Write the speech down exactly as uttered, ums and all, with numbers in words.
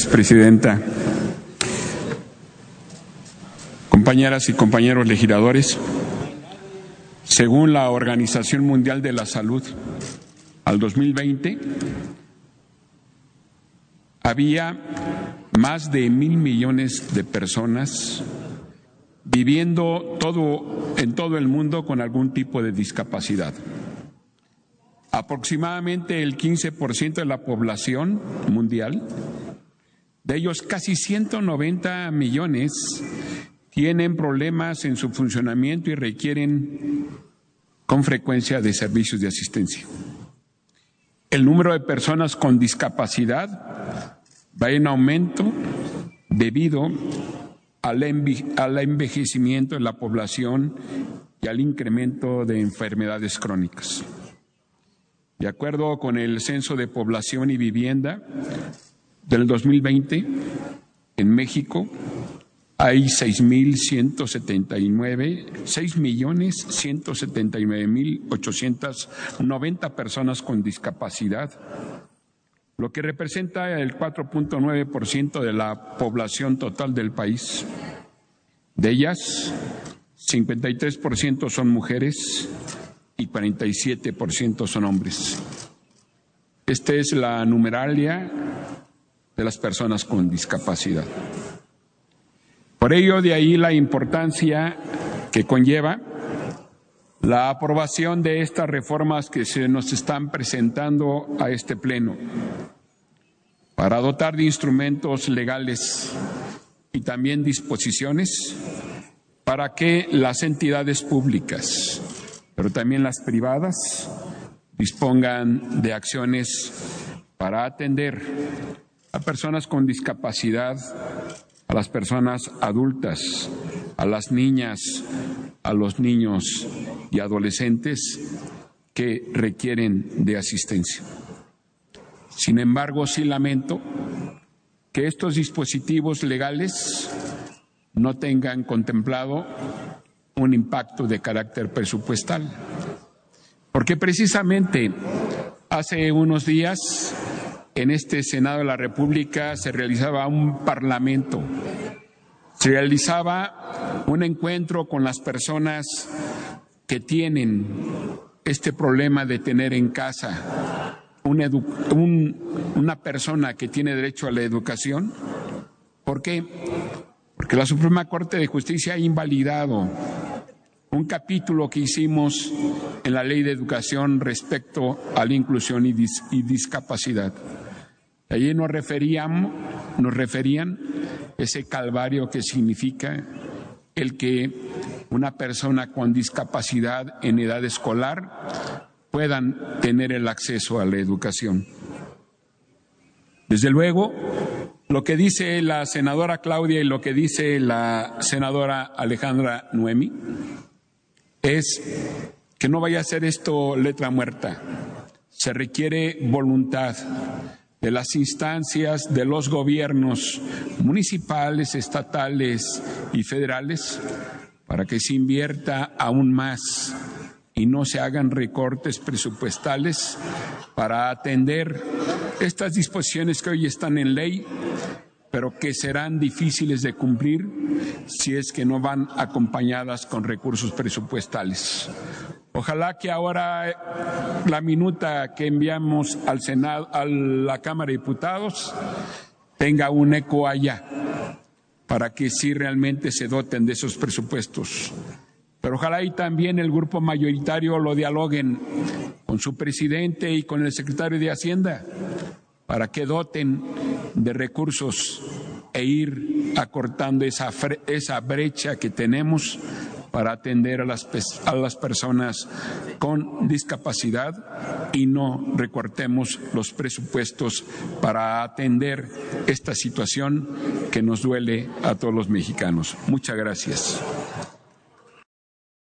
Presidenta. Compañeras y compañeros legisladores, según la Organización Mundial de la Salud, al dos mil veinte había más de mil millones de personas viviendo todo, en todo el mundo con algún tipo de discapacidad. Aproximadamente el quince por ciento de la población mundial, de ellos casi ciento noventa millones, tienen problemas en su funcionamiento y requieren con frecuencia de servicios de asistencia. El número de personas con discapacidad va en aumento debido al envejecimiento de la población y al incremento de enfermedades crónicas. De acuerdo con el Censo de Población y Vivienda del dos mil veinte, en México hay seis mil ciento setenta y nueve, seis millones ciento setenta y nueve mil ochocientas noventa personas con discapacidad, lo que representa el cuatro punto nueve por ciento de la población total del país. De ellas, cincuenta y tres por ciento son mujeres y cuarenta y siete por ciento son hombres. Esta es la numeralia de las personas con discapacidad. Por ello, de ahí la importancia que conlleva la aprobación de estas reformas que se nos están presentando a este Pleno, para dotar de instrumentos legales y también disposiciones para que las entidades públicas, pero también las privadas, dispongan de acciones para atender a personas con discapacidad, a las personas adultas, a las niñas, a los niños y adolescentes que requieren de asistencia. Sin embargo, sí lamento que estos dispositivos legales no tengan contemplado un impacto de carácter presupuestal, porque precisamente hace unos días en este Senado de la República se realizaba un parlamento, se realizaba un encuentro con las personas que tienen este problema de tener en casa un edu- un, una persona que tiene derecho a la educación. ¿Por qué? Porque la Suprema Corte de Justicia ha invalidado un capítulo que hicimos en la Ley de Educación respecto a la inclusión y, dis- y discapacidad. Allí nos referíamos, nos referían ese calvario que significa el que una persona con discapacidad en edad escolar puedan tener el acceso a la educación. Desde luego, lo que dice la senadora Claudia y lo que dice la senadora Alejandra Noemi es que no vaya a ser esto letra muerta. Se requiere voluntad de las instancias de los gobiernos municipales, estatales y federales para que se invierta aún más y no se hagan recortes presupuestales para atender estas disposiciones que hoy están en ley, pero que serán difíciles de cumplir si es que no van acompañadas con recursos presupuestales. Ojalá que ahora la minuta que enviamos al Senado, a la Cámara de Diputados, tenga un eco allá, para que sí realmente se doten de esos presupuestos. Pero ojalá y también el grupo mayoritario lo dialoguen con su presidente y con el secretario de Hacienda, para que doten de recursos e ir acortando esa, esa brecha que tenemos para atender a las, a las personas con discapacidad y no recortemos los presupuestos para atender esta situación que nos duele a todos los mexicanos. Muchas gracias.